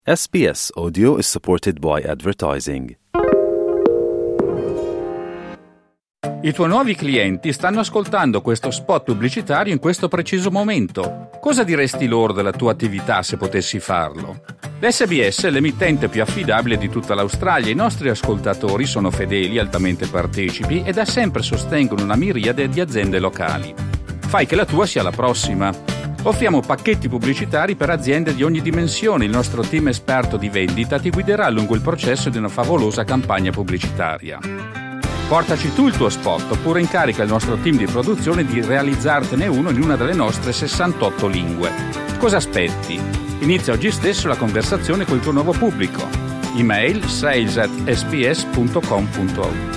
SBS Audio is supported by advertising. I tuoi nuovi clienti stanno ascoltando questo spot pubblicitario in questo preciso momento. Cosa diresti loro della tua attività se potessi farlo? L'SBS è l'emittente più affidabile di tutta l'Australia. I nostri ascoltatori sono fedeli, altamente partecipi e da sempre sostengono una miriade di aziende locali. Fai che la tua sia la prossima. Offriamo pacchetti pubblicitari per aziende di ogni dimensione. Il nostro team esperto di vendita ti guiderà lungo il processo di una favolosa campagna pubblicitaria. Portaci tu il tuo spot oppure incarica il nostro team di produzione di realizzartene uno in una delle nostre 68 lingue. Cosa aspetti? Inizia oggi stesso la conversazione col tuo nuovo pubblico. Email sales@sbs.com.au.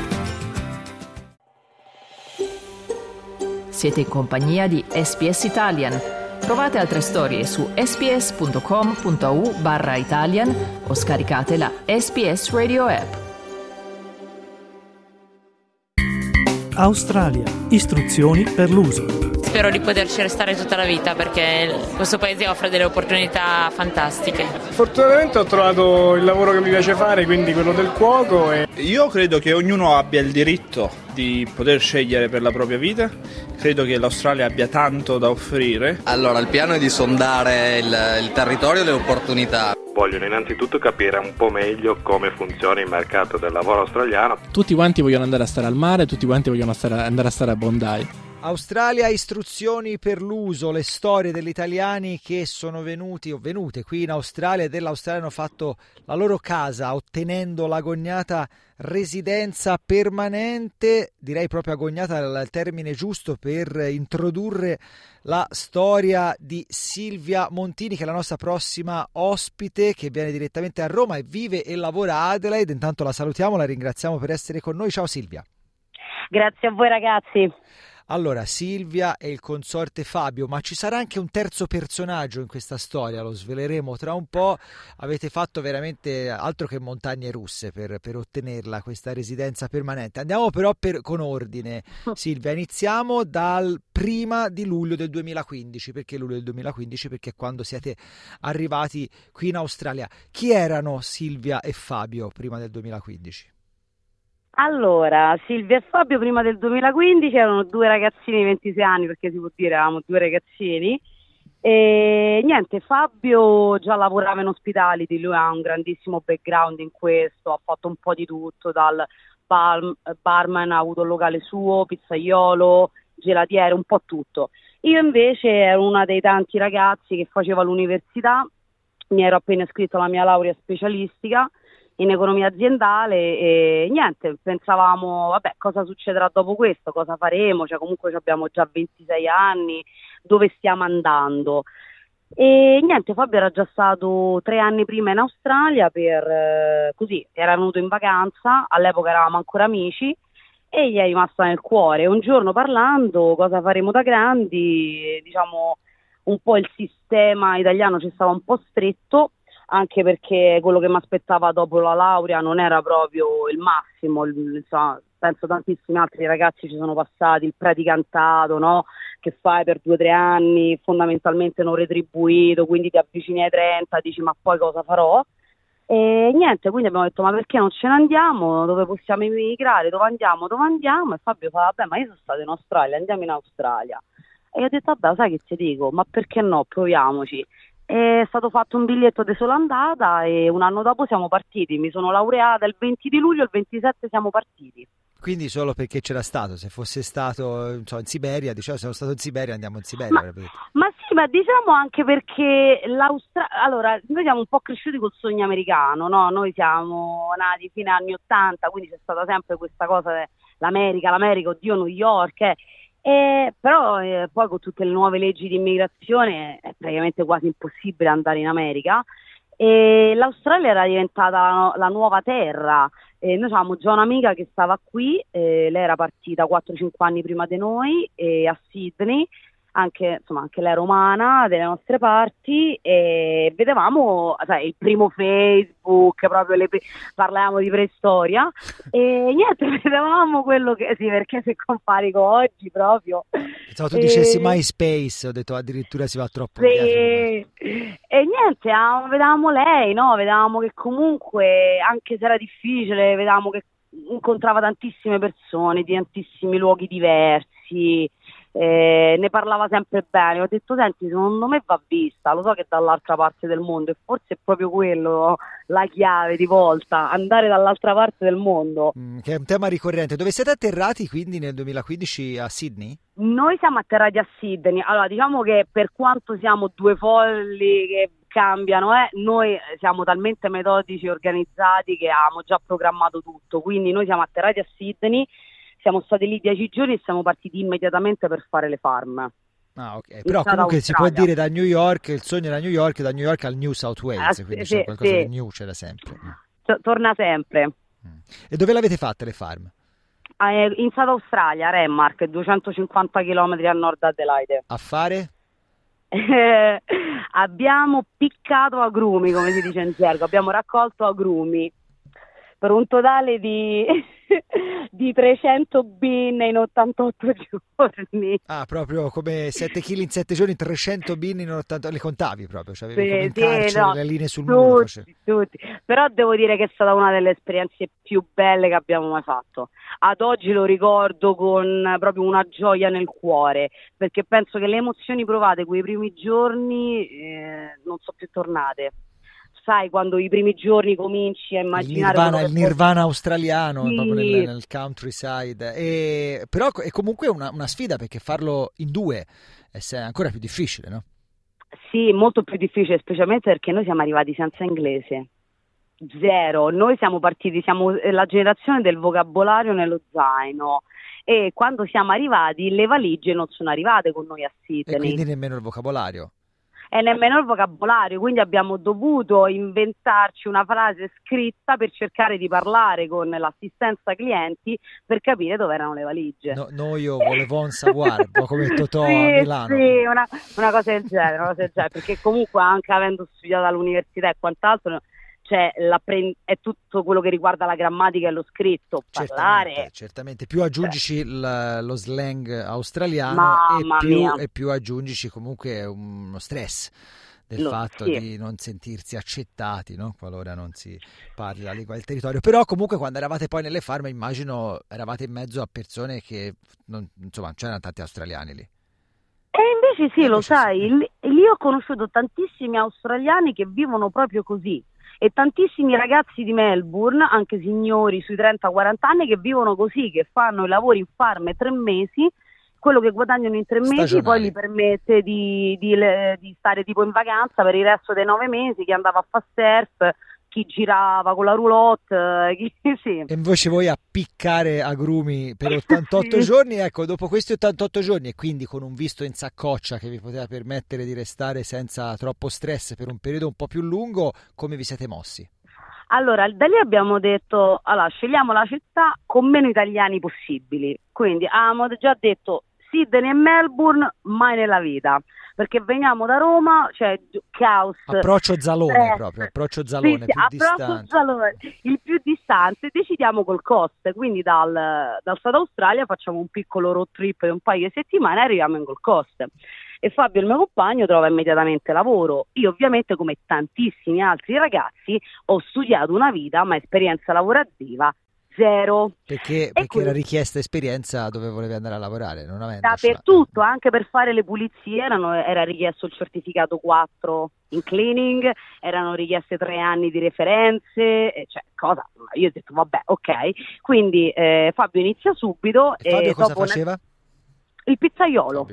Siete in compagnia di SBS Italian. Trovate altre storie su sbs.com.au/Italian o scaricate la SBS Radio app. Australia. Istruzioni per l'uso. Spero di poterci restare tutta la vita perché questo paese offre delle opportunità fantastiche. Fortunatamente ho trovato il lavoro che mi piace fare, quindi quello del cuoco. Io credo che ognuno abbia il diritto di poter scegliere per la propria vita. Credo che l'Australia abbia tanto da offrire. Allora, il piano è di sondare il territorio e le opportunità. Vogliono innanzitutto capire un po' meglio come funziona il mercato del lavoro australiano. Tutti quanti vogliono andare a stare al mare, tutti quanti vogliono andare a stare a Bondi. Australia, istruzioni per l'uso, le storie degli italiani che sono venute qui in Australia e dell'Australia hanno fatto la loro casa ottenendo l'agognata residenza permanente, direi proprio agognata è il termine giusto per introdurre la storia di Silvia Montini, che è la nostra prossima ospite, che viene direttamente a Roma e vive e lavora a Adelaide. Intanto la salutiamo, la ringraziamo per essere con noi. Ciao Silvia. Grazie a voi ragazzi. Allora, Silvia e il consorte Fabio, ma ci sarà anche un terzo personaggio in questa storia, lo sveleremo tra un po'. Avete fatto veramente altro che montagne russe per ottenerla, questa residenza permanente. Andiamo però con ordine, Silvia, iniziamo dal prima di luglio del 2015. Perché luglio del 2015? Perché è quando siete arrivati qui in Australia. Chi erano Silvia e Fabio prima del 2015? Allora, Silvia e Fabio prima del 2015 erano due ragazzini di 26 anni, perché si può dire eravamo due ragazzini, e niente, Fabio già lavorava in hospitality, lui ha un grandissimo background in questo, ha fatto un po' di tutto, dal barman, ha avuto un locale suo, pizzaiolo, gelatiere, un po' tutto. Io invece ero una dei tanti ragazzi che faceva l'università, mi ero appena iscritto alla mia laurea specialistica in economia aziendale e niente, pensavamo vabbè, cosa succederà dopo questo, cosa faremo, cioè comunque abbiamo già 26 anni, dove stiamo andando? E niente, Fabio era già stato 3 anni prima in Australia così, era venuto in vacanza, all'epoca eravamo ancora amici e gli è rimasta nel cuore. Un giorno parlando, cosa faremo da grandi, diciamo un po' il sistema italiano ci stava un po' stretto, anche perché quello che mi aspettava dopo la laurea non era proprio il massimo, insomma, penso tantissimi altri ragazzi ci sono passati, il praticantato, no? Che fai per 2 o 3 anni, fondamentalmente non retribuito, quindi ti avvicini ai 30, dici ma poi cosa farò? E niente, quindi abbiamo detto ma perché non ce ne andiamo, dove possiamo emigrare, dove andiamo? E Fabio fa vabbè ma io sono stato in Australia, andiamo in Australia. E io ho detto vabbè sai che ti dico, ma perché no, proviamoci. È stato fatto un biglietto di sola andata e un anno dopo siamo partiti. Mi sono laureata il 20 di luglio, il 27 siamo partiti. Quindi solo perché c'era stato, se fosse stato in Siberia, diciamo sono stato in Siberia, andiamo in Siberia. Ma sì, ma diciamo anche perché allora, noi siamo un po' cresciuti col sogno americano, no? Noi siamo nati fine anni 80, quindi c'è stata sempre questa cosa l'America, oddio New York, però poi con tutte le nuove leggi di immigrazione è praticamente quasi impossibile andare in America e l'Australia era diventata la nuova terra. Noi avevamo già un'amica che stava qui, lei era partita 4-5 anni prima di noi a Sydney, anche lei romana, delle nostre parti, e vedevamo, sai, il primo Facebook, proprio parlavamo di preistoria, e niente, vedevamo quello che, sì, perché se compari con oggi proprio... Pensavo tu dicessi MySpace, ho detto addirittura si va troppo sì, indietro. E niente, vedevamo lei, no? Vedevamo che comunque, anche se era difficile, vedevamo che incontrava tantissime persone di tantissimi luoghi diversi, ne parlava sempre bene. Ho detto, senti, secondo me va vista, lo so che è dall'altra parte del mondo e forse è proprio quello la chiave di volta, andare dall'altra parte del mondo. Che è un tema ricorrente. Dove siete atterrati quindi nel 2015? A Sydney? Noi siamo atterrati a Sydney. Allora, diciamo che per quanto siamo due folli che cambiano, noi siamo talmente metodici e organizzati che abbiamo già programmato tutto, quindi noi siamo atterrati a Sydney, siamo stati lì 10 giorni e siamo partiti immediatamente per fare le farm. Ah, ok. Però comunque si può dire da New York, il sogno era New York, da New York al New South Wales, quindi c'è qualcosa di new, c'era sempre. Torna sempre. E dove l'avete fatte le farm? In South Australia, Renmark, 250 km a nord da Adelaide. A fare? Abbiamo piccato agrumi, come si dice in gergo, abbiamo raccolto agrumi per un totale di 300 bin in 88 giorni. Ah, proprio come 7 kg in 7 giorni, 300 bin in 80, le contavi proprio, cioè avevi come in carcere, le linee sul muro. Tutti. Però devo dire che è stata una delle esperienze più belle che abbiamo mai fatto. Ad oggi lo ricordo con proprio una gioia nel cuore, perché penso che le emozioni provate quei primi giorni non sono più tornate. Sai, quando i primi giorni cominci a immaginare il Nirvana australiano, sì, proprio nel countryside, però è comunque una sfida, perché farlo in due è ancora più difficile, no? Sì, molto più difficile, specialmente perché noi siamo arrivati senza inglese, zero. Noi siamo partiti, siamo la generazione del vocabolario nello zaino, e quando siamo arrivati le valigie non sono arrivate con noi a Sydney. E quindi nemmeno il vocabolario. E nemmeno il vocabolario, quindi abbiamo dovuto inventarci una frase scritta per cercare di parlare con l'assistenza clienti per capire dove erano le valigie. No, io volevo un savoir, un po' come Totò a Milano. Sì, una cosa del genere, perché comunque anche avendo studiato all'università e quant'altro, cioè è tutto quello che riguarda la grammatica e lo scritto, parlare. Certamente. Più aggiungici lo slang australiano e più aggiungici comunque uno stress del fatto di non sentirsi accettati, no? Qualora non si parli la lingua del territorio. Però comunque quando eravate poi nelle farm, immagino eravate in mezzo a persone che non c'erano tanti australiani lì. E invece sì, lo sai, lì ho conosciuto tantissimi australiani che vivono proprio così. E tantissimi ragazzi di Melbourne, anche signori sui 30-40 anni, che vivono così, che fanno i lavori in farm 3 mesi, quello che guadagnano in 3 mesi poi gli permette di stare tipo in vacanza per il resto dei 9 mesi, chi andava a fare surf, chi girava con la roulotte, sì. E invece voi a piccare agrumi per 88 giorni, ecco, dopo questi 88 giorni e quindi con un visto in saccoccia che vi poteva permettere di restare senza troppo stress per un periodo un po' più lungo, come vi siete mossi? Allora, da lì abbiamo detto, scegliamo la città con meno italiani possibili, quindi avevamo già detto Sydney e Melbourne mai nella vita, perché veniamo da Roma, cioè caos, approccio Zalone, proprio approccio Zalone, più distante. Zalone, il più distante. Decidiamo col Coast, quindi dal South Australia facciamo un piccolo road trip di un paio di settimane e arriviamo in Gold Coast. E Fabio, il mio compagno, trova immediatamente lavoro. Io ovviamente, come tantissimi altri ragazzi, ho studiato una vita, ma esperienza lavorativa zero. Perché era richiesta esperienza dove volevi andare a lavorare, non avendo dappertutto, anche per fare le pulizie era richiesto il certificato 4 in cleaning, erano richieste 3 anni di referenze, cioè cosa? Io ho detto vabbè, ok, quindi Fabio inizia subito. E Fabio cosa faceva? Il pizzaiolo.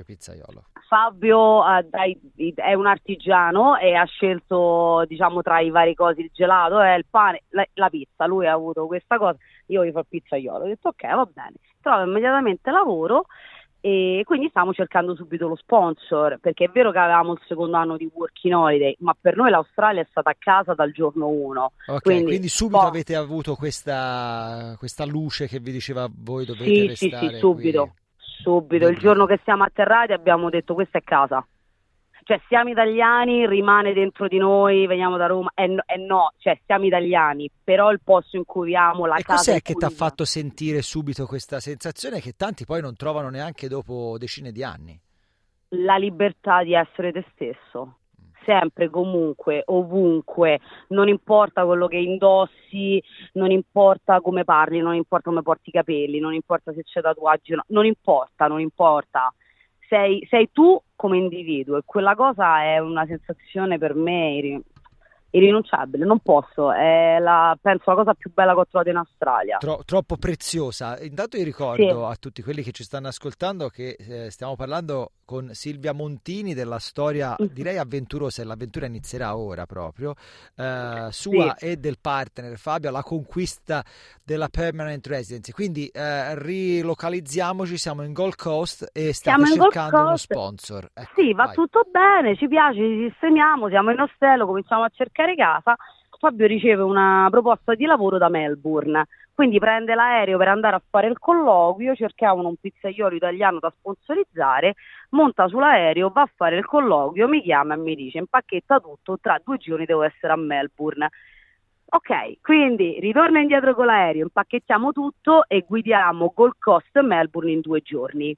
Fabio è un artigiano e ha scelto, diciamo, tra i vari cosi il gelato e il pane, la pizza. Lui ha avuto questa cosa, io gli fa il pizzaiolo. Ho detto ok, va bene. Trova immediatamente lavoro e quindi stiamo cercando subito lo sponsor, perché è vero che avevamo il secondo anno di working holiday, ma per noi l'Australia è stata a casa dal giorno 1. Ok, quindi subito avete avuto questa luce che vi diceva voi dovete restare subito. qui. subito. Il giorno che siamo atterrati abbiamo detto questa è casa. Cioè siamo italiani, rimane dentro di noi, veniamo da Roma, no, cioè siamo italiani, però il posto in cui viviamo, la casa. E cos'è che ti ha fatto sentire subito questa sensazione che tanti poi non trovano neanche dopo decine di anni? La libertà di essere te stesso, sempre, comunque, ovunque, non importa quello che indossi, non importa come parli, non importa come porti i capelli, non importa se c'è tatuaggi o no, non importa. Sei tu come individuo e quella cosa è una sensazione per me irrinunciabile, non posso, penso la cosa più bella che ho trovato in Australia. Troppo preziosa. Intanto io ricordo a tutti quelli che ci stanno ascoltando che stiamo parlando con Silvia Montini della storia direi avventurosa, e l'avventura inizierà ora proprio, sua e del partner Fabio, la conquista della permanent residency. Quindi rilocalizziamoci, siamo in Gold Coast e stiamo cercando uno sponsor. Ecco, sì, va tutto bene, ci piace, ci sistemiamo, siamo in ostello, cominciamo a cercare casa. Fabio riceve una proposta di lavoro da Melbourne, quindi prende l'aereo per andare a fare il colloquio, cercavano un pizzaiolo italiano da sponsorizzare, monta sull'aereo, va a fare il colloquio, mi chiama e mi dice impacchetta tutto, tra 2 giorni devo essere a Melbourne. Ok, quindi ritorno indietro con l'aereo, impacchettiamo tutto e guidiamo Gold Coast e Melbourne in 2 giorni.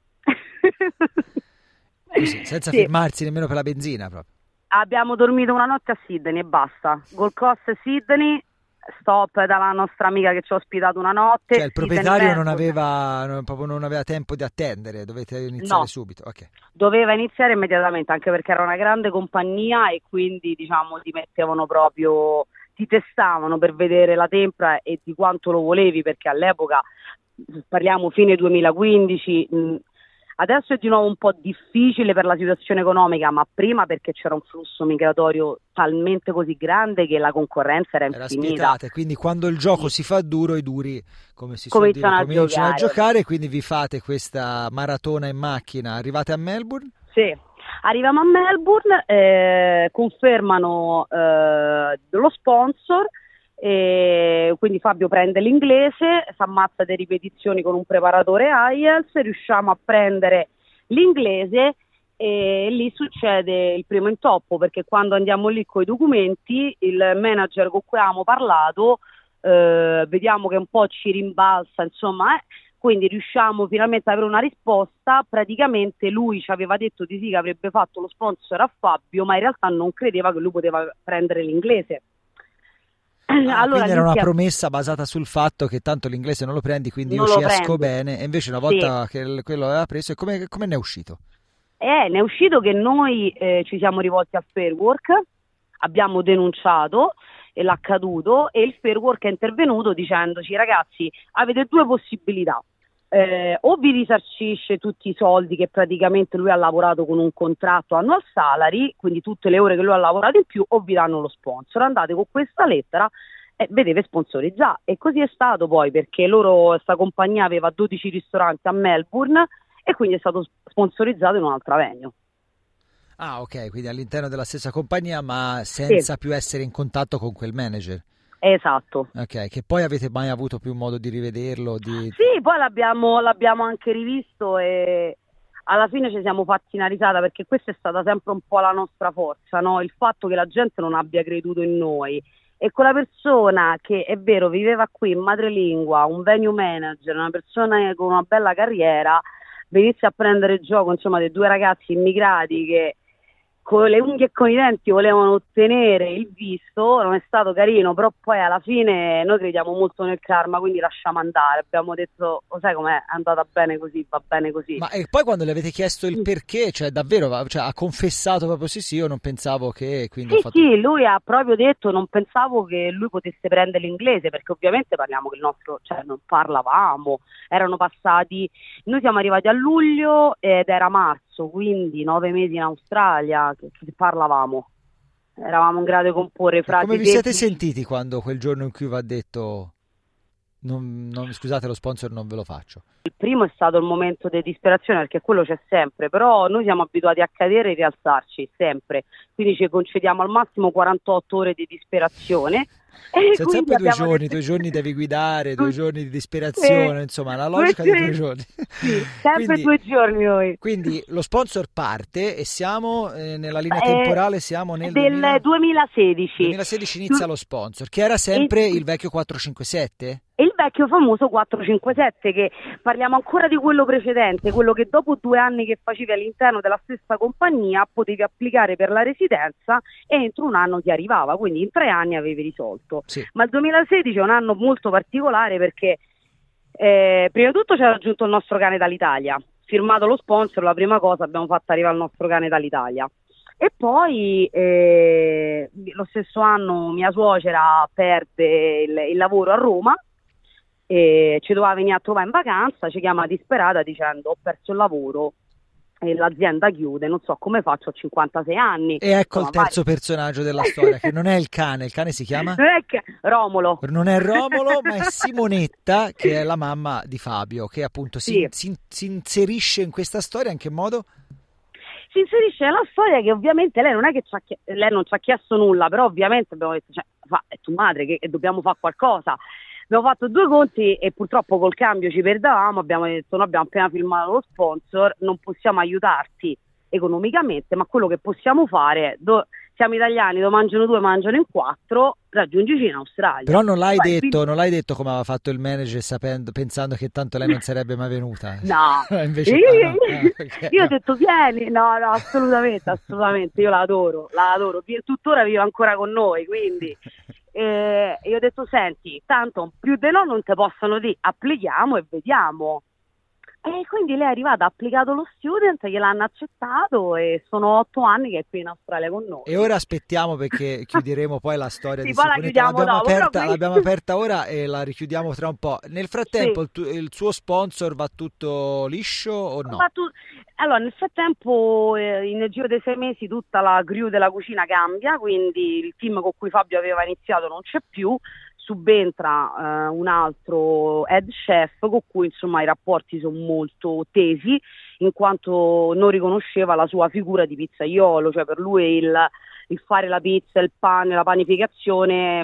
Così, senza fermarsi nemmeno per la benzina proprio. Abbiamo dormito una notte a Sydney e basta. Gold Coast e Sydney, stop dalla nostra amica che ci ha ospitato una notte. Cioè il proprietario non aveva tempo di attendere, dovete iniziare subito. Okay. Doveva iniziare immediatamente, anche perché era una grande compagnia e quindi diciamo ti mettevano proprio, ti testavano per vedere la tempra e di quanto lo volevi, perché all'epoca, parliamo fine 2015, adesso è di nuovo un po' difficile per la situazione economica, ma prima perché c'era un flusso migratorio talmente così grande che la concorrenza era infinita. Spietata, quindi quando il gioco si fa duro, i duri, come si suol dire, cominciano a giocare, quindi vi fate questa maratona in macchina. Arrivate a Melbourne? Sì, arriviamo a Melbourne, confermano lo sponsor, e quindi Fabio prende l'inglese, si ammazza di ripetizioni con un preparatore IELTS, riusciamo a prendere l'inglese e lì succede il primo intoppo, perché quando andiamo lì con i documenti il manager con cui avevamo parlato vediamo che un po' ci rimbalza, insomma, quindi riusciamo finalmente ad avere una risposta. Praticamente lui ci aveva detto di sì, che avrebbe fatto lo sponsor a Fabio, ma in realtà non credeva che lui poteva prendere l'inglese. Allora, quindi era una promessa basata sul fatto che tanto l'inglese non lo prendi, quindi io ci esco bene, e invece una volta che quello aveva preso, come ne è uscito? Ne è uscito che noi ci siamo rivolti al Fair Work, abbiamo denunciato l'accaduto e il Fair Work è intervenuto dicendoci: ragazzi, avete 2 possibilità. O vi risarcisce tutti i soldi che praticamente lui ha lavorato con un contratto annual salary, quindi tutte le ore che lui ha lavorato in più, o vi danno lo sponsor. Andate con questa lettera e vedete sponsorizzare. E così è stato poi, perché questa compagnia aveva 12 ristoranti a Melbourne e quindi è stato sponsorizzato in un'altra venue. Ah, ok, quindi all'interno della stessa compagnia, ma senza più essere in contatto con quel manager. Esatto. Ok, che poi avete mai avuto più modo di rivederlo? Sì, poi l'abbiamo anche rivisto e alla fine ci siamo fatti una risata, perché questa è stata sempre un po' la nostra forza, no? Il fatto che la gente non abbia creduto in noi, e quella persona che è vero viveva qui in madrelingua, un venue manager, una persona con una bella carriera, venisse a prendere il gioco, insomma, dei 2 ragazzi immigrati che con le unghie e con i denti volevano ottenere il visto. Non è stato carino, però poi alla fine noi crediamo molto nel karma, quindi lasciamo andare. Abbiamo detto, sai com'è, è andata bene così, va bene così. Ma e poi quando le avete chiesto il perché, cioè davvero, ha confessato proprio sì, io non pensavo che... Quindi sì, lui ha proprio detto, non pensavo che lui potesse prendere l'inglese, perché ovviamente parliamo che il nostro, cioè non parlavamo, erano passati, noi siamo arrivati a luglio ed era marzo, quindi 9 mesi in Australia che parlavamo, eravamo in grado di comporre frasi. Come vi siete sentiti quando quel giorno in cui vi ha detto scusate, lo sponsor non ve lo faccio. Il primo è stato il momento di disperazione, perché quello c'è sempre, però noi siamo abituati a cadere e rialzarci sempre, quindi ci concediamo al massimo 48 ore di disperazione. Sono sempre 2 giorni, 2 giorni devi guidare, 2 giorni di disperazione, insomma la logica di 2 giorni. Sì, sempre 2 giorni noi. Quindi lo sponsor parte e siamo nella linea temporale, siamo nel 2016. 2016 inizia lo sponsor, che era sempre il vecchio 457? Il vecchio famoso 457, che parliamo ancora di quello precedente, quello che dopo 2 anni che facevi all'interno della stessa compagnia potevi applicare per la residenza e entro un anno ti arrivava, quindi in 3 anni avevi risolto. Sì. Ma il 2016 è un anno molto particolare perché prima di tutto c'era aggiunto il nostro cane dall'Italia, firmato lo sponsor, la prima cosa abbiamo fatto arrivare il nostro cane dall'Italia. E poi lo stesso anno mia suocera perde il lavoro a Roma, e ci doveva venire a trovare in vacanza, ci chiama disperata dicendo ho perso il lavoro e l'azienda chiude, non so come faccio, ho 56 anni. E ecco il terzo personaggio della storia, che non è il cane si chiama? Romolo. Non è Romolo, ma è Simonetta, che è la mamma di Fabio, che appunto si inserisce in questa storia. In che modo? Si inserisce nella storia che ovviamente lei non è che lei non ci ha chiesto nulla, però ovviamente abbiamo detto, è tua madre che dobbiamo fare qualcosa. Abbiamo fatto 2 conti e purtroppo col cambio ci perdavamo, abbiamo detto noi abbiamo appena firmato lo sponsor, non possiamo aiutarti economicamente, ma quello che possiamo fare, siamo italiani, dove mangiano 2 mangiano in 4, raggiungici in Australia. Però non l'hai detto come aveva fatto il manager pensando che tanto lei non sarebbe mai venuta. No, invece io ho detto vieni, no, assolutamente, io la adoro, tuttora vive ancora con noi, quindi io ho detto senti, tanto più di no non te possono dire, applichiamo e vediamo. E quindi lei è arrivata, ha applicato lo student, gliel'hanno accettato e sono 8 anni che è qui in Australia con noi. E ora aspettiamo, perché chiuderemo poi la storia di poi Simonetta. L'abbiamo qui... aperta ora e la richiudiamo tra un po'. Nel frattempo il suo sponsor va tutto liscio o no? Allora, nel frattempo nel giro dei 6 mesi tutta la crew della cucina cambia, quindi il team con cui Fabio aveva iniziato non c'è più, subentra un altro head chef con cui insomma i rapporti sono molto tesi, in quanto non riconosceva la sua figura di pizzaiolo, cioè per lui il fare la pizza, il pane, la panificazione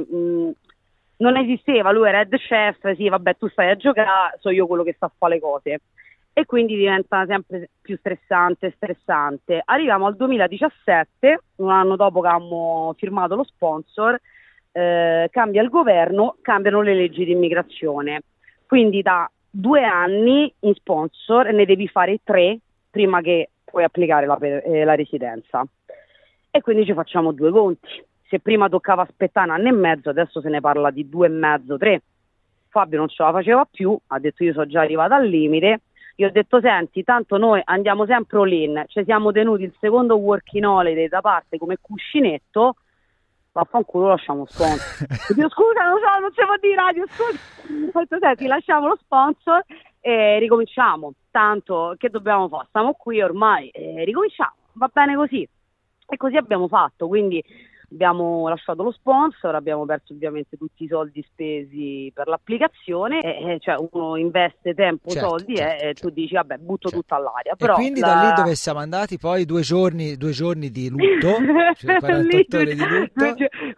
non esisteva. Lui era head chef, sì vabbè tu stai a giocare, so io quello che sta a fare le cose, e quindi diventa sempre più stressante. Arriviamo al 2017, un anno dopo che abbiamo firmato lo sponsor. Cambia il governo, cambiano le leggi di immigrazione, quindi da 2 anni in sponsor ne devi fare 3 prima che puoi applicare la residenza, e quindi ci facciamo 2 conti. Se prima toccava aspettare 1 anno e mezzo, adesso se ne parla di 2 e mezzo, 3. Fabio non ce la faceva più, ha detto io sono già arrivata al limite. Io ho detto senti, tanto noi andiamo sempre all in, ci siamo tenuti il secondo working holiday da parte come cuscinetto, vaffanculo, lasciamo lo sponsor. Dio, scusa, non si può dire radio, scusa. Ho detto senti, lasciamo lo sponsor e ricominciamo, tanto che dobbiamo fare, stiamo qui ormai, ricominciamo, va bene così. E così abbiamo fatto, quindi abbiamo lasciato lo sponsor, abbiamo perso ovviamente tutti i soldi spesi per l'applicazione, cioè uno investe tempo, soldi e tu dici vabbè butto tutto all'aria. Però e quindi da lì dove siamo andati poi 2 giorni di lutto, cioè 48 ore di lutto.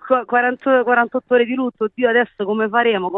48 ore di lutto, oddio adesso come faremo?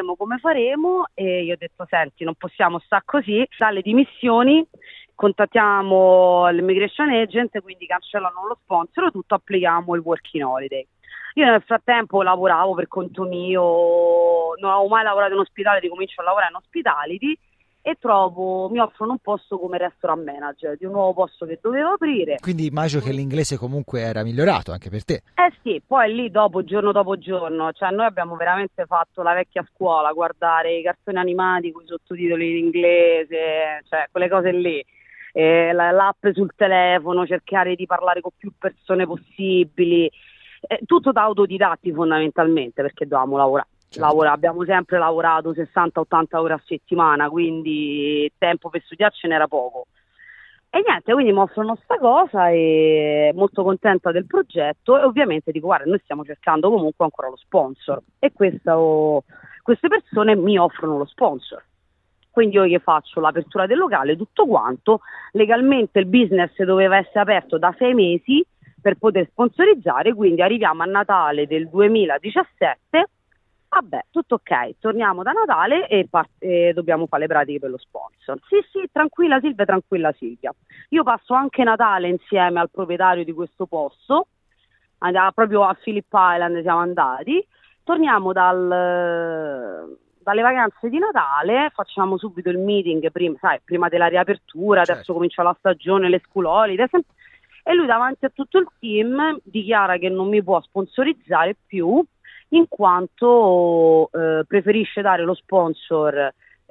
E io ho detto senti, non possiamo stare così, dalle dimissioni. Contattiamo l'immigration agent, quindi cancellano lo sponsor, tutto, applichiamo il working holiday. Io nel frattempo lavoravo per conto mio, non avevo mai lavorato in ospitale, ricomincio a lavorare in hospitality e mi offrono un posto come restaurant manager di un nuovo posto che dovevo aprire. Quindi immagino che l'inglese comunque era migliorato anche per te. Sì, poi lì giorno dopo giorno, cioè noi abbiamo veramente fatto la vecchia scuola, guardare i cartoni animati con i sottotitoli in inglese, cioè quelle cose lì. L'app sul telefono, cercare di parlare con più persone possibili, tutto da autodidatti fondamentalmente, perché dovevamo lavorare. Abbiamo sempre lavorato 60-80 ore a settimana, quindi tempo per studiare ce n'era poco. E niente, quindi mi offrono sta cosa e molto contenta del progetto, e ovviamente dico guarda, noi stiamo cercando comunque ancora lo sponsor, e questo queste persone mi offrono lo sponsor. Quindi io che faccio? L'apertura del locale, tutto quanto, legalmente il business doveva essere aperto da 6 mesi per poter sponsorizzare, quindi arriviamo a Natale del 2017, vabbè, tutto ok, torniamo da Natale e dobbiamo fare le pratiche per lo sponsor. Sì, tranquilla Silvia. Io passo anche Natale insieme al proprietario di questo posto, andiamo proprio a Phillip Island, siamo andati, torniamo dalle vacanze di Natale, facciamo subito il meeting prima della riapertura, adesso comincia la stagione, le school holiday, e lui davanti a tutto il team dichiara che non mi può sponsorizzare più in quanto preferisce dare lo sponsor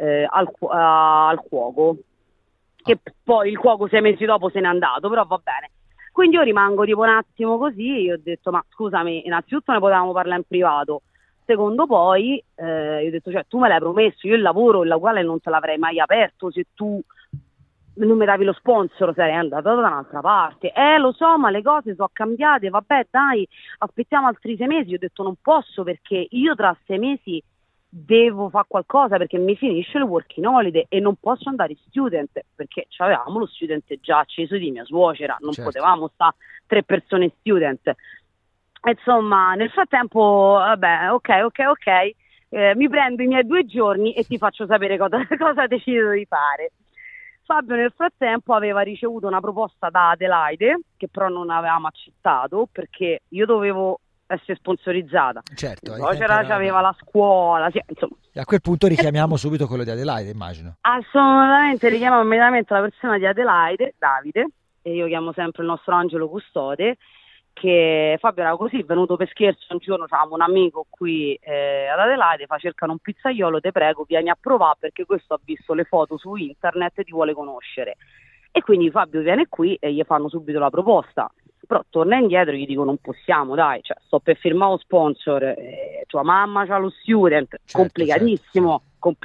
al cuoco, che poi il cuoco 6 mesi dopo se n'è andato, però va bene. Quindi io rimango tipo un attimo così, io ho detto ma scusami, innanzitutto ne potevamo parlare in privato, secondo poi io ho detto cioè tu me l'hai promesso, io il lavoro il quale non te l'avrei mai aperto se tu non mi davi lo sponsor, sarei andato da un'altra parte. Lo so, ma le cose sono cambiate, vabbè dai, aspettiamo altri 6 mesi. Io ho detto non posso perché io tra 6 mesi devo fare qualcosa perché mi finisce il working holiday e non posso andare student perché avevamo lo student già acceso di mia suocera, non potevamo stare 3 persone student. Insomma, nel frattempo, vabbè, ok, mi prendo i miei 2 giorni e ti faccio sapere cosa decido di fare. Fabio nel frattempo aveva ricevuto una proposta da Adelaide che però non avevamo accettato perché io dovevo essere sponsorizzata. Certo. C'aveva la scuola, insomma. E a quel punto richiamiamo subito quello di Adelaide, immagino. Assolutamente, richiamo immediatamente la persona di Adelaide, Davide, e io chiamo sempre il nostro angelo custode, che Fabio era così, venuto per scherzo un giorno, avevamo un amico qui ad Adelaide, cercano un pizzaiolo, te prego vieni a provare perché questo ha visto le foto su internet e ti vuole conoscere. E quindi Fabio viene qui e gli fanno subito la proposta, però torna indietro e gli dico non possiamo, dai, sto per firmare lo sponsor, tua mamma c'ha lo student, complicatissimo.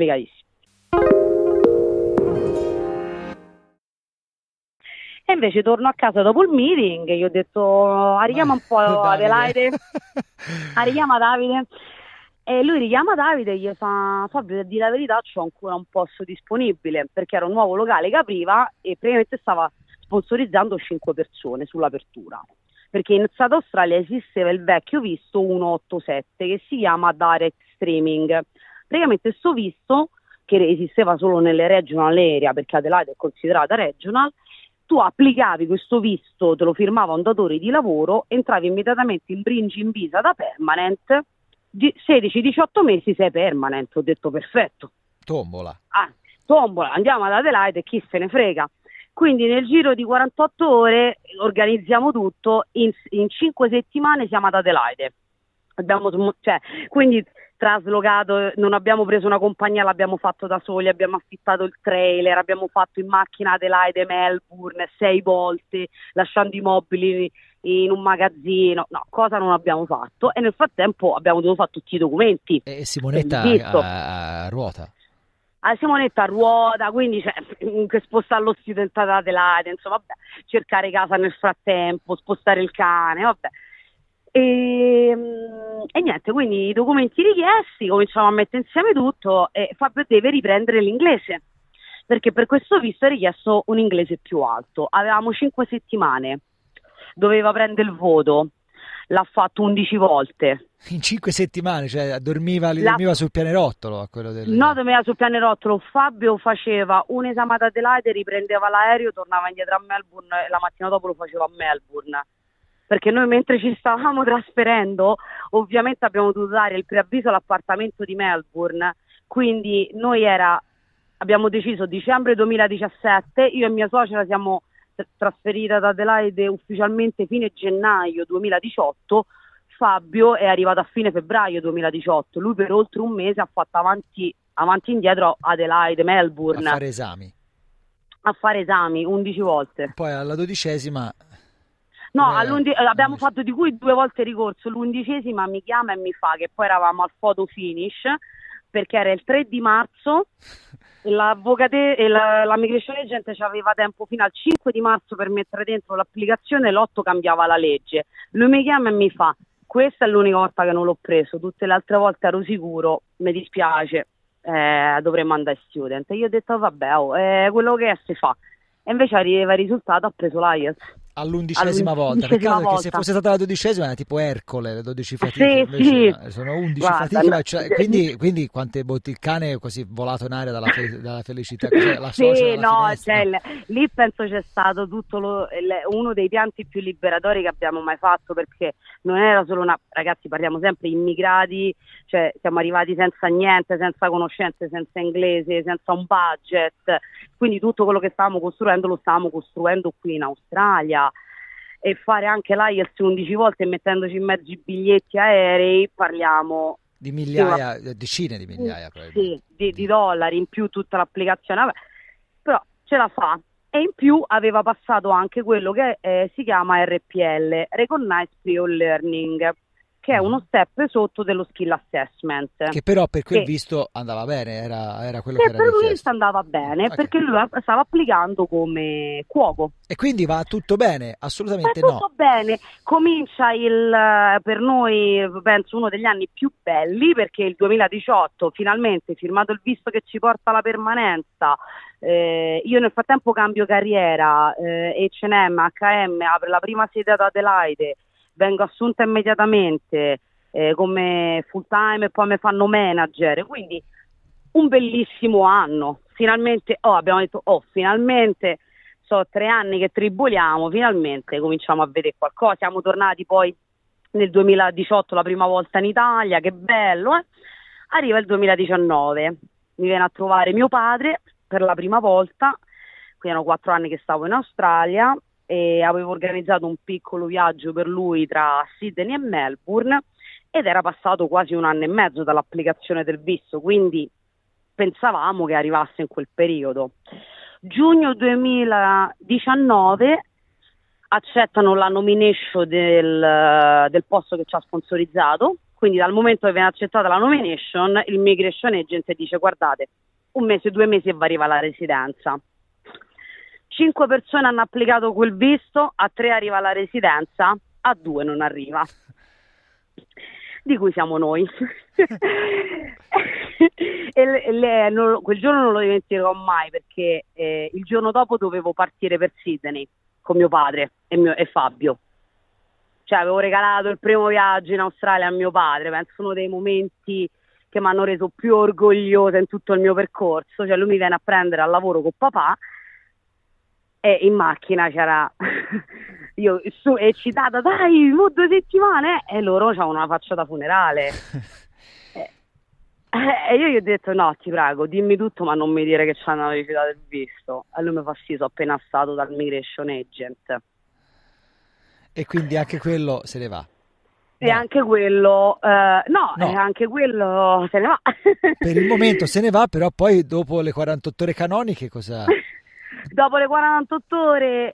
E invece torno a casa dopo il meeting e gli ho detto arrichiama un po' Adelaide, arrichiama Davide, e lui richiama Davide e gli fa Fabio, a dire la verità c'ho ancora un posto disponibile perché era un nuovo locale che apriva e praticamente stava sponsorizzando 5 persone sull'apertura, perché in South Australia esisteva il vecchio visto 187 che si chiama Direct Streaming. Praticamente sto visto, che esisteva solo nelle regional area perché Adelaide è considerata regional, tu applicavi questo visto, te lo firmava un datore di lavoro, entravi immediatamente in bridging visa da permanent, 16-18 mesi sei permanent. Ho detto perfetto. Tombola, andiamo ad Adelaide e chi se ne frega. Quindi nel giro di 48 ore organizziamo tutto, in 5 settimane siamo ad Adelaide. Quindi traslocato, non abbiamo preso una compagnia, l'abbiamo fatto da soli, abbiamo affittato il trailer, abbiamo fatto in macchina Adelaide, Melbourne 6 volte, lasciando i mobili in un magazzino, no, cosa non abbiamo fatto, e nel frattempo abbiamo dovuto fare tutti i documenti. E Simonetta a ruota? Simonetta a ruota, quindi che spostare lo student ad Adelaide, insomma, vabbè, cercare casa nel frattempo, spostare il cane, vabbè. E niente, quindi i documenti richiesti, cominciamo a mettere insieme tutto e Fabio deve riprendere l'inglese perché per questo visto è richiesto un inglese più alto. Avevamo 5 settimane, doveva prendere il voto, l'ha fatto 11 volte. In 5 settimane, cioè dormiva sul pianerottolo? No, dormiva sul pianerottolo. Fabio faceva un esame ad Adelaide, riprendeva l'aereo, tornava indietro a Melbourne e la mattina dopo lo faceva a Melbourne. Perché noi mentre ci stavamo trasferendo ovviamente abbiamo dovuto dare il preavviso all'appartamento di Melbourne, quindi noi abbiamo deciso dicembre 2017, io e mia suocera siamo trasferite ad Adelaide ufficialmente fine gennaio 2018, Fabio è arrivato a fine febbraio 2018, lui per oltre un mese ha fatto avanti e indietro Adelaide, Melbourne. A fare esami 11 volte. Poi alla 12ª... No, abbiamo fatto di cui 2 volte ricorso, l'11ª mi chiama e mi fa che poi eravamo al photo finish perché era il 3 di marzo e l'immigration agent aveva tempo fino al 5 di marzo per mettere dentro l'applicazione e l'8 cambiava la legge. Lui mi chiama e mi fa questa è l'unica volta che non l'ho preso, tutte le altre volte ero sicuro, mi dispiace, dovremmo andare student. E io ho detto vabbè, quello che è si fa. E invece arriva il risultato, ha preso l'IELTS. All'11ª volta, peccato che se fosse stata la 12ª era tipo Ercole, le 12 fatiche, sì. Sono 11 Guarda, fatiche, quindi quante botti, il cane è così volato in aria dalla felicità, la sì, no, lì penso c'è stato tutto uno dei pianti più liberatori che abbiamo mai fatto, perché non era solo ragazzi, parliamo sempre immigrati, cioè siamo arrivati senza niente, senza conoscenze, senza inglese, senza un budget, quindi tutto quello che stavamo costruendo lo stavamo costruendo qui in Australia. E fare anche l'IELTS 11 volte e mettendoci in mezzo i biglietti aerei, parliamo di migliaia, decine di migliaia di dollari, in più tutta l'applicazione. Vabbè, però ce la fa. E in più aveva passato anche quello che si chiama RPL, Recognized Prior Learning, che è uno step sotto dello skill assessment. Che però per quel visto andava bene, era quello che era per richiesto. visto andava bene, perché lui stava applicando come cuoco. E quindi va tutto bene? Assolutamente no. Tutto bene, comincia per noi penso uno degli anni più belli, perché il 2018 finalmente firmato il visto che ci porta alla permanenza. Io nel frattempo cambio carriera, H&M, H&M apre la prima sede ad Adelaide, vengo assunta immediatamente come full time e poi mi fanno manager, quindi un bellissimo anno. Finalmente abbiamo detto finalmente, so 3 anni che triboliamo, finalmente cominciamo a vedere qualcosa. Siamo tornati poi nel 2018 la prima volta in Italia, che bello, Arriva il 2019, mi viene a trovare mio padre per la prima volta, qui erano 4 anni che stavo in Australia e avevo organizzato un piccolo viaggio per lui tra Sydney e Melbourne, ed era passato quasi 1 anno e mezzo dall'applicazione del visto, quindi pensavamo che arrivasse in quel periodo. Giugno 2019 accettano la nomination del posto che ci ha sponsorizzato, quindi dal momento che viene accettata la nomination, il migration agent dice: guardate, 1 mese, 2 mesi e va arriva la residenza. 5 persone hanno applicato quel visto, a 3 arriva la residenza, a 2 non arriva, di cui siamo noi. Quel giorno non lo dimenticherò mai, perché il giorno dopo dovevo partire per Sydney con mio padre e Fabio. Cioè avevo regalato il primo viaggio in Australia a mio padre, penso uno dei momenti che mi hanno reso più orgogliosa in tutto il mio percorso. Cioè lui mi viene a prendere al lavoro con papà e in macchina c'era io eccitata, dai, 2 settimane, e loro c'hanno una faccia da funerale. E io gli ho detto: no, ti prego, dimmi tutto, ma non mi dire che c'hanno rifiutato il visto. E lui mi fa: sì, sono appena stato dal migration agent. E quindi anche quello se ne va. E anche quello anche quello se ne va. Per il momento se ne va, però poi dopo le 48 ore canoniche cosa? Dopo le 48 ore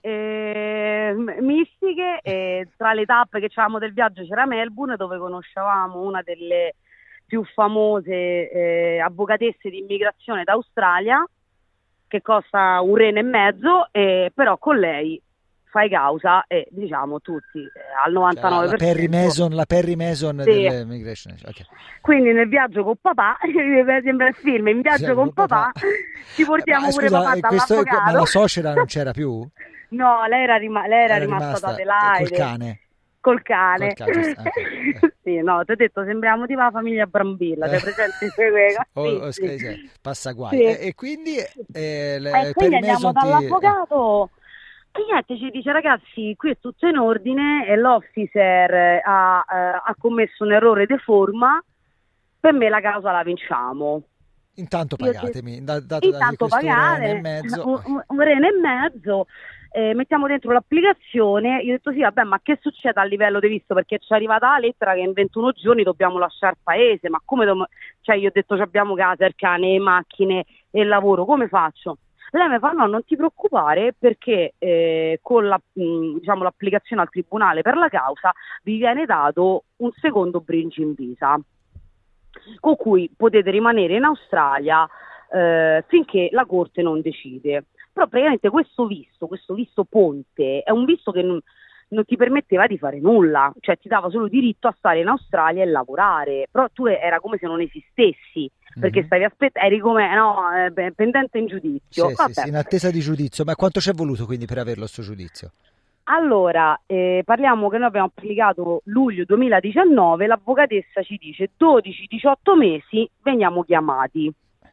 mistiche, tra le tappe che c'avevamo del viaggio c'era Melbourne, dove conoscevamo una delle più famose avvocatesse di immigrazione d'Australia, che costa €1,50, però con lei fai causa e diciamo tutti al 99%. La Perry Mason sì. dell'immigration. Okay. Quindi nel viaggio con papà, sembra il film, in viaggio con papà ci portiamo pure papà dall'avvocato. Ma la suocera non c'era più? No, lei era rimasta ad Adelaide. Col cane. Okay. Sì, no, ti ho detto, sembriamo tipo la famiglia Brambilla, sei presente? Sì. Passa guai. Sì. E quindi quindi andiamo dall'avvocato e niente, ci dice: ragazzi, qui è tutto in ordine e l'officer ha commesso un errore di forma, per me la causa la vinciamo. Intanto pagatemi, intanto pagate €1,50, mettiamo dentro l'applicazione. Io ho detto: sì, vabbè, ma che succede a livello di visto? Perché ci è arrivata la lettera che in 21 giorni dobbiamo lasciare il paese, ma come cioè io ho detto: abbiamo casa, il cane, macchine e il lavoro, come faccio? Lei mi fa: no, non ti preoccupare, perché con l'applicazione al tribunale per la causa vi viene dato un secondo bridging visa, con cui potete rimanere in Australia finché la corte non decide. Però praticamente questo visto ponte è un visto che non ti permetteva di fare nulla, cioè ti dava solo diritto a stare in Australia e lavorare, però tu era come se non esistessi, perché stavi eri come pendente in giudizio. Sì, in attesa di giudizio. Ma quanto ci è voluto quindi per averlo sto giudizio? Allora, parliamo che noi abbiamo applicato luglio 2019, l'avvocatessa ci dice 12-18 mesi veniamo chiamati.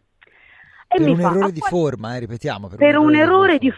E per un errore di forma, ripetiamo. Per un errore di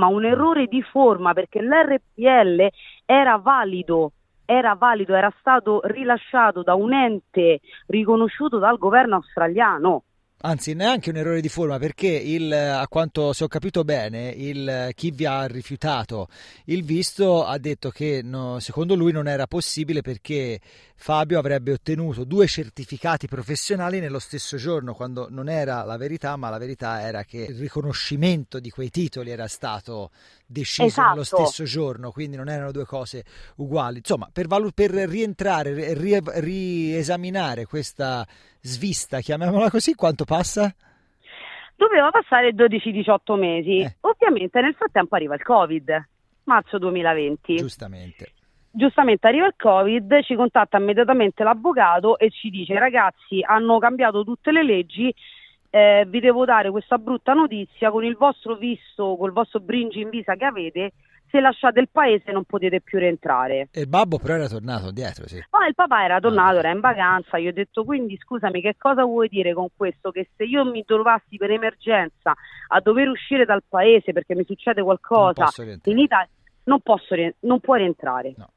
forma, perché l'RPL era valido, era stato rilasciato da un ente riconosciuto dal governo australiano. Anzi, neanche un errore di forma, perché a quanto se ho capito bene, chi vi ha rifiutato il visto ha detto che secondo lui non era possibile perché Fabio avrebbe ottenuto 2 certificati professionali nello stesso giorno, quando non era la verità, ma la verità era che il riconoscimento di quei titoli era stato deciso nello stesso giorno, quindi non erano 2 cose uguali. Insomma, per rientrare, riesaminare questa svista, chiamiamola così, quanto passa? Doveva passare 12-18 mesi. Ovviamente nel frattempo arriva il Covid, marzo 2020. Giustamente arriva il Covid, ci contatta immediatamente l'avvocato e ci dice: ragazzi, hanno cambiato tutte le leggi, vi devo dare questa brutta notizia, con il vostro visto, col vostro bridging visa che avete, se lasciate il paese non potete più rientrare. E il babbo però era tornato indietro, sì. No, il papà era tornato, era in vacanza. Io ho detto: quindi scusami, che cosa vuoi dire con questo? Che se io mi trovassi per emergenza a dover uscire dal paese perché mi succede qualcosa in Italia, non puoi rientrare. No.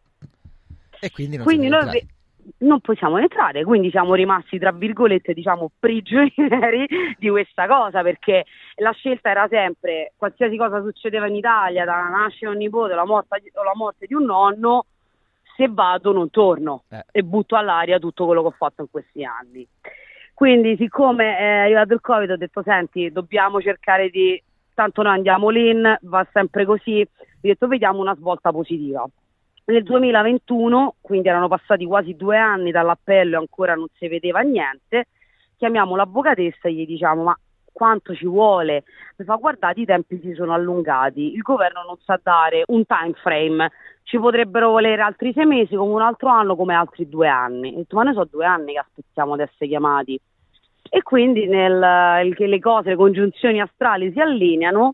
E quindi noi non possiamo entrare, quindi siamo rimasti, tra virgolette, diciamo, prigionieri di questa cosa, perché la scelta era sempre: qualsiasi cosa succedeva in Italia, da nascere un nipote o la morte di un nonno, se vado non torno e butto all'aria tutto quello che ho fatto in questi anni. Quindi, siccome è arrivato il Covid, ho detto: senti, dobbiamo cercare tanto noi andiamo l'in, va sempre così, ho detto vediamo una svolta positiva. Nel 2021, quindi erano passati quasi 2 anni dall'appello e ancora non si vedeva niente, chiamiamo l'avvocatessa e gli diciamo: ma quanto ci vuole? Mi fa: guardate, i tempi si sono allungati, il governo non sa dare un time frame, ci potrebbero volere altri 6 mesi, come un altro anno, come altri 2 anni. Ho detto: ma noi sono 2 anni che aspettiamo ad essere chiamati. E quindi che le cose, le congiunzioni astrali si allineano,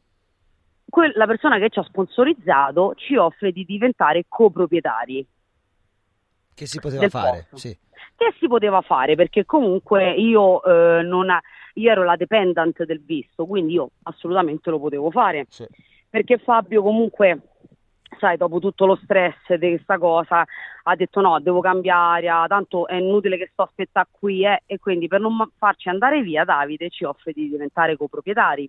la persona che ci ha sponsorizzato ci offre di diventare coproprietari. Che si poteva fare, sì. Che si poteva fare, perché comunque io ero la dependent del visto, quindi io assolutamente lo potevo fare. Sì. Perché Fabio comunque, sai, dopo tutto lo stress di questa cosa, ha detto: no, devo cambiare, tanto è inutile che sto aspettando qui, e quindi per non farci andare via, Davide ci offre di diventare coproprietari.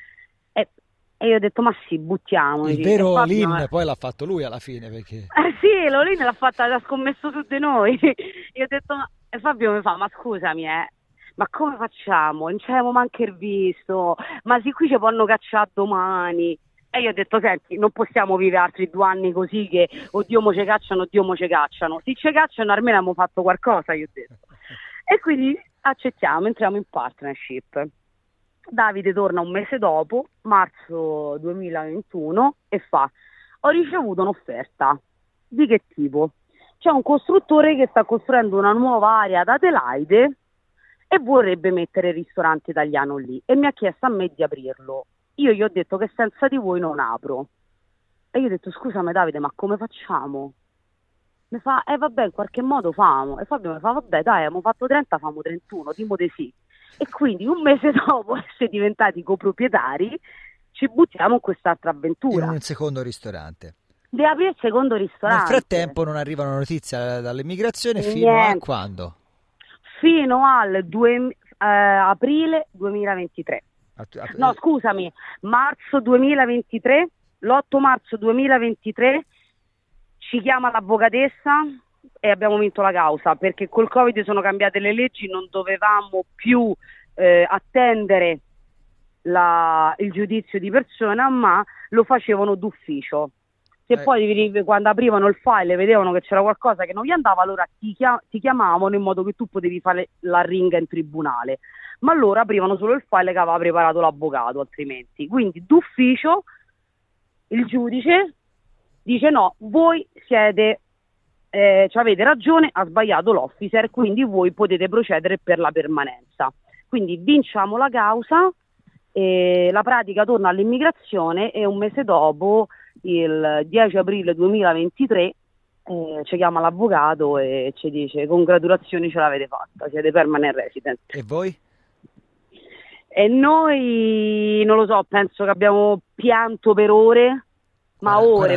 E io ho detto: ma sì, buttiamoci. Il vero all-in poi l'ha fatto lui alla fine, perché... sì, l'all-in l'ha scommesso su di noi. Io ho detto: e Fabio mi fa: ma scusami, ma come facciamo? Non c'avevamo manco il visto, ma sì, qui ci possono cacciare domani. E io ho detto: senti, non possiamo vivere altri 2 anni così, che oddio mo ce cacciano, oddio mo ce cacciano. Se ce cacciano almeno abbiamo fatto qualcosa, io ho detto. E quindi accettiamo, entriamo in partnership. Davide torna un mese dopo, marzo 2021, e fa: ho ricevuto un'offerta. Di che tipo? C'è un costruttore che sta costruendo una nuova area ad Adelaide e vorrebbe mettere il ristorante italiano lì, e mi ha chiesto a me di aprirlo. Io gli ho detto che senza di voi non apro. E io ho detto: scusami Davide, ma come facciamo? Mi fa: vabbè, in qualche modo famo. E Fabio mi fa: vabbè dai, abbiamo fatto 30, famo 31, dimo di sì. E quindi un mese dopo essere diventati coproprietari ci buttiamo in quest'altra avventura. In un secondo ristorante. Di aprire il secondo ristorante. Nel frattempo non arrivano notizie dall'immigrazione fino a quando? Fino al aprile 2023. No, scusami, marzo 2023, l'8 marzo 2023 ci chiama l'avvocatessa e abbiamo vinto la causa, perché col Covid sono cambiate le leggi, non dovevamo più attendere il giudizio di persona, ma lo facevano d'ufficio. Se poi quando aprivano il file e vedevano che c'era qualcosa che non gli andava, allora ti chiamavano in modo che tu potevi fare la ringa in tribunale, ma loro aprivano solo il file che aveva preparato l'avvocato, altrimenti. Quindi d'ufficio il giudice dice no, voi siete avete ragione, ha sbagliato l'officer, quindi voi potete procedere per la permanenza. Quindi vinciamo la causa, la pratica torna all'immigrazione e un mese dopo, il 10 aprile 2023, ci chiama l'avvocato e ci dice congratulazioni, ce l'avete fatta, siete permanent resident. E voi? E noi, non lo so, penso che abbiamo pianto per ore. Ma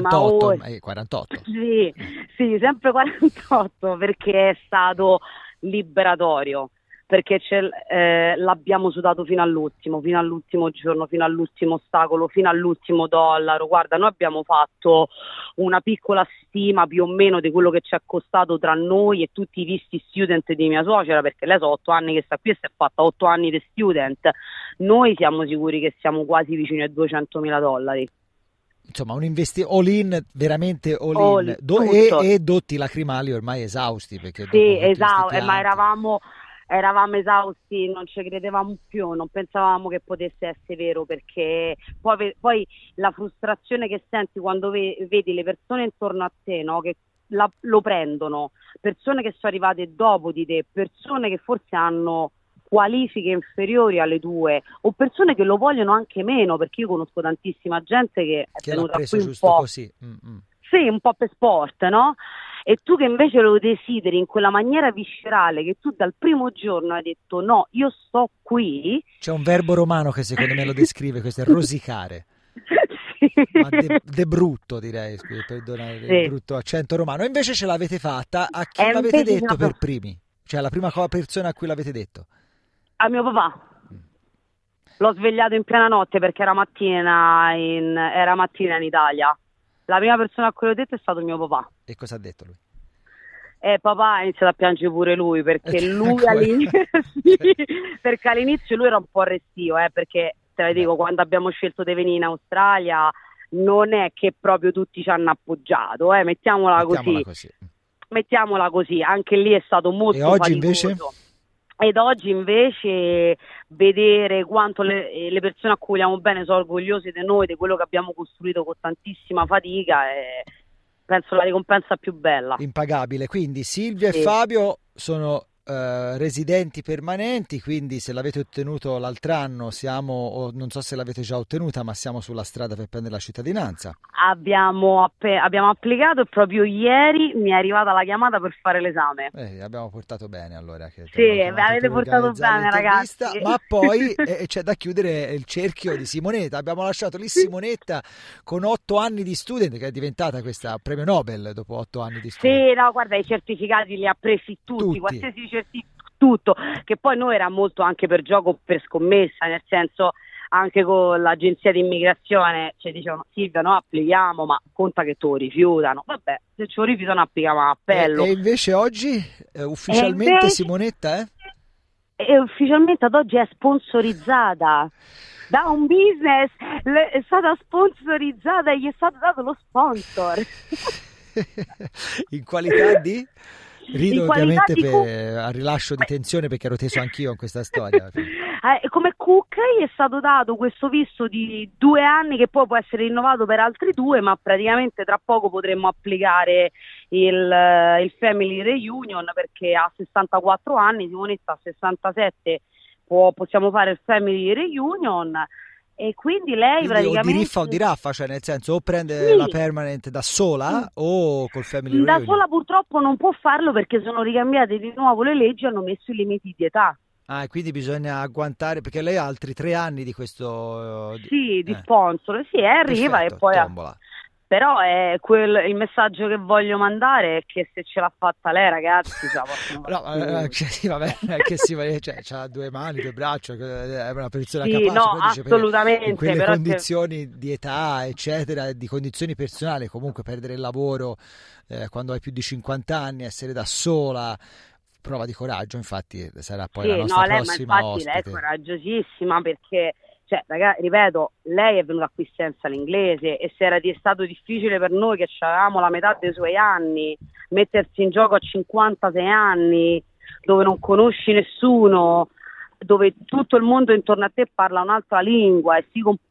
48. Sì, sempre 48, perché è stato liberatorio, perché l'abbiamo sudato fino all'ultimo giorno, fino all'ultimo ostacolo, fino all'ultimo dollaro. Guarda, noi abbiamo fatto una piccola stima più o meno di quello che ci è costato tra noi e tutti i visti student di mia suocera, perché lei sono 8 anni che sta qui e si è fatta 8 anni di student. Noi siamo sicuri che siamo quasi vicini ai $200.000. Insomma, un all in, veramente all in, e dotti lacrimali ormai esausti. Perché sì, esausti, ma eravamo esausti, non ci credevamo più, non pensavamo che potesse essere vero, perché poi la frustrazione che senti quando vedi le persone intorno a te, no, che lo prendono, persone che sono arrivate dopo di te, persone che forse hanno qualifiche inferiori alle tue, o persone che lo vogliono anche meno, perché io conosco tantissima gente che è venuta qui un po' così. Sì, un po' per sport, no? E tu che invece lo desideri in quella maniera viscerale, che tu dal primo giorno hai detto no, io sto qui. C'è un verbo romano che secondo me lo descrive, questo è rosicare. Sì. Ma de brutto, direi, perdonate, il brutto accento romano. E invece ce l'avete fatta, a chi l'avete detto per primi? Cioè la prima persona a cui l'avete detto? A mio papà. L'ho svegliato in piena notte perché era mattina in Italia. La prima persona a cui l'ho detto è stato mio papà. E cosa ha detto lui? Papà ha iniziato a piangere pure lui, perché lui all'inizio lui era un po' restio, perché te lo dico, quando abbiamo scelto di venire in Australia non è che proprio tutti ci hanno appoggiato, mettiamola così. Anche lì è stato molto faticoso. Oggi invece? Ed oggi invece vedere quanto le persone a cui vogliamo bene sono orgogliose di noi, di quello che abbiamo costruito con tantissima fatica, è penso la ricompensa più bella. Impagabile. Quindi Silvia e Fabio sono residenti permanenti, quindi se l'avete ottenuto l'altro anno o non so se l'avete già ottenuta, ma siamo sulla strada per prendere la cittadinanza. Abbiamo applicato e proprio ieri mi è arrivata la chiamata per fare l'esame. Abbiamo portato bene allora. Avete portato bene, ragazzi. Ma poi c'è da chiudere il cerchio di Simonetta. Abbiamo lasciato lì Simonetta con 8 anni di student, che è diventata questa premio Nobel dopo 8 anni di student. Sì, no, guarda, i certificati li ha presi tutti. Qualsiasi tutto, che poi noi era molto anche per gioco, per scommessa, nel senso anche con l'agenzia di immigrazione ci dicevano Silvia no, applichiamo, ma conta che te lo rifiutano, vabbè, se ce lo rifiutano applichiamo a appello. E invece oggi ufficialmente Simonetta E ufficialmente ad oggi è sponsorizzata da un business, è stata sponsorizzata e gli è stato dato lo sponsor. In qualità di? Rido ovviamente a rilascio di tensione, perché ero teso anch'io in questa storia. Come cook gli è stato dato questo visto di 2 anni che poi può essere rinnovato per altri 2, ma praticamente tra poco potremmo applicare il Family Reunion, perché ha 64 anni, Simonetta ha 67, possiamo fare il Family Reunion. E quindi lei praticamente o di riffa o di raffa, cioè nel senso o prende la permanent da sola o col family reunion. Da sola purtroppo non può farlo perché sono ricambiate di nuovo le leggi, hanno messo i limiti di età. E quindi bisogna agguantare, perché lei ha altri 3 anni di questo di sponsor, arriva. Perfetto, e poi tombola. Però è il messaggio che voglio mandare è che se ce l'ha fatta lei, ragazzi, ce la possono fare. C'ha 2 mani, 2 braccia, è una persona capace. No, assolutamente. In quelle condizioni di età, eccetera, di condizioni personali, comunque perdere il lavoro quando hai più di 50 anni, essere da sola, prova di coraggio, infatti sarà poi la nostra prossima ospite. Lei è coraggiosissima perché... ragazzi, ripeto, lei è venuta qui senza l'inglese e se era stato difficile per noi che avevamo la metà dei suoi anni, mettersi in gioco a 56 anni, dove non conosci nessuno, dove tutto il mondo intorno a te parla un'altra lingua e si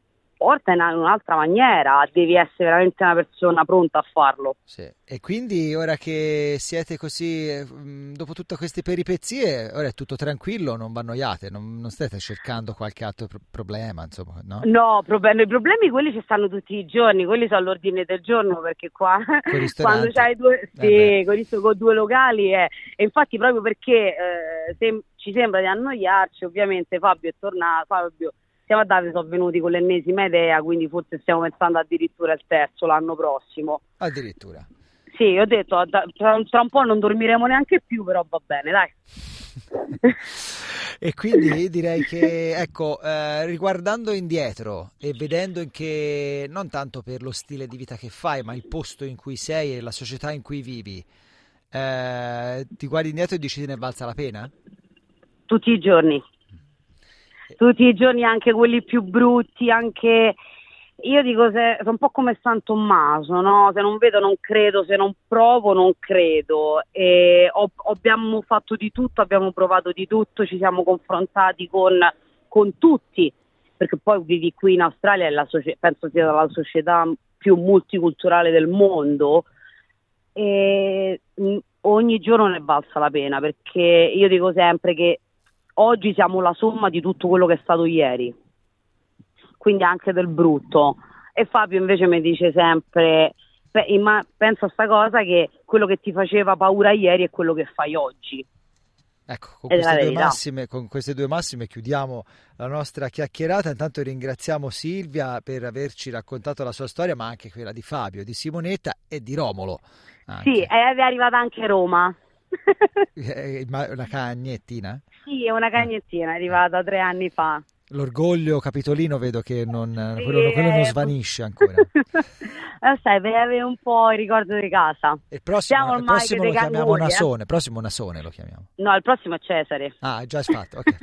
comporta in un'altra maniera, devi essere veramente una persona pronta a farlo. Sì. E quindi ora che siete così, dopo tutte queste peripezie, ora è tutto tranquillo, non vi annoiate, non state cercando qualche altro problema, insomma, no? No, i problemi quelli ci stanno tutti i giorni, quelli sono all'ordine del giorno, perché qua quando c'hai con 2 locali e infatti proprio perché ci sembra di annoiarci, ovviamente Fabio è tornato, siamo andati, sono venuti con l'ennesima idea, quindi forse stiamo pensando addirittura al terzo l'anno prossimo. Addirittura? Sì, ho detto tra un po' non dormiremo neanche più, però va bene, dai. E quindi direi che, ecco, riguardando indietro e vedendo che non tanto per lo stile di vita che fai, ma il posto in cui sei e la società in cui vivi, ti guardi indietro e dici te ne è valsa la pena? Tutti i giorni, anche quelli più brutti, anche io dico, se un po' come San Tommaso, no? Se non vedo non credo, se non provo non credo, e abbiamo fatto di tutto, abbiamo provato di tutto, ci siamo confrontati con tutti, perché poi vivi qui in Australia e penso sia la società più multiculturale del mondo, e ogni giorno ne è valsa la pena, perché io dico sempre che oggi siamo la somma di tutto quello che è stato ieri, quindi anche del brutto. E Fabio invece mi dice sempre, pensa a sta cosa, che quello che ti faceva paura ieri è quello che fai oggi. Ecco, con queste due massime chiudiamo la nostra chiacchierata. Intanto ringraziamo Silvia per averci raccontato la sua storia, ma anche quella di Fabio, di Simonetta e di Romolo. Anche. Sì, è arrivata anche Roma. Una cagnettina? Sì, è una cagnettina, è arrivata 3 anni fa. L'orgoglio capitolino vedo che quello non svanisce ancora. Sai, per avere un po' il ricordo di casa. Il prossimo lo chiamiamo Nasone. Prossimo Nasone lo chiamiamo. No, il prossimo è Cesare. Ah, già è fatto, ok.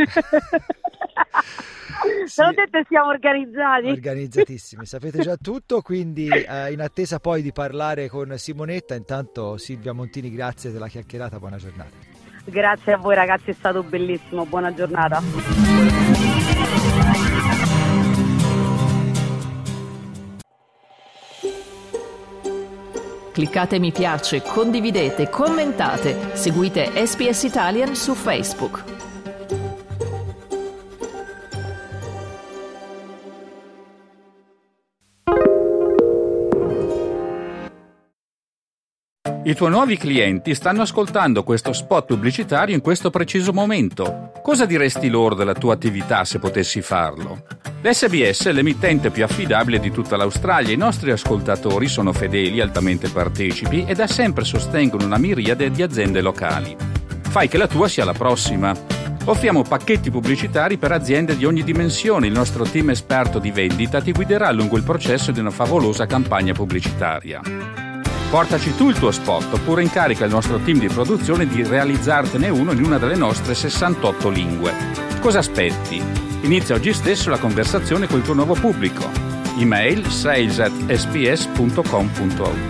Te l'ho detto, siamo organizzati. Organizzatissimi, sapete già tutto, quindi in attesa poi di parlare con Simonetta, intanto Silvia Montini, grazie della chiacchierata, buona giornata. Grazie a voi ragazzi, è stato bellissimo, buona giornata. Cliccate mi piace, condividete, commentate, seguite SPS Italian su Facebook. I tuoi nuovi clienti stanno ascoltando questo spot pubblicitario in questo preciso momento. Cosa diresti loro della tua attività se potessi farlo? L'SBS è l'emittente più affidabile di tutta l'Australia. I nostri ascoltatori sono fedeli, altamente partecipi e da sempre sostengono una miriade di aziende locali. Fai che la tua sia la prossima. Offriamo pacchetti pubblicitari per aziende di ogni dimensione. Il nostro team esperto di vendita ti guiderà lungo il processo di una favolosa campagna pubblicitaria. Portaci tu il tuo spot oppure incarica il nostro team di produzione di realizzartene uno in una delle nostre 68 lingue. Cosa aspetti? Inizia oggi stesso la conversazione col tuo nuovo pubblico. Email sales@sps.com.au.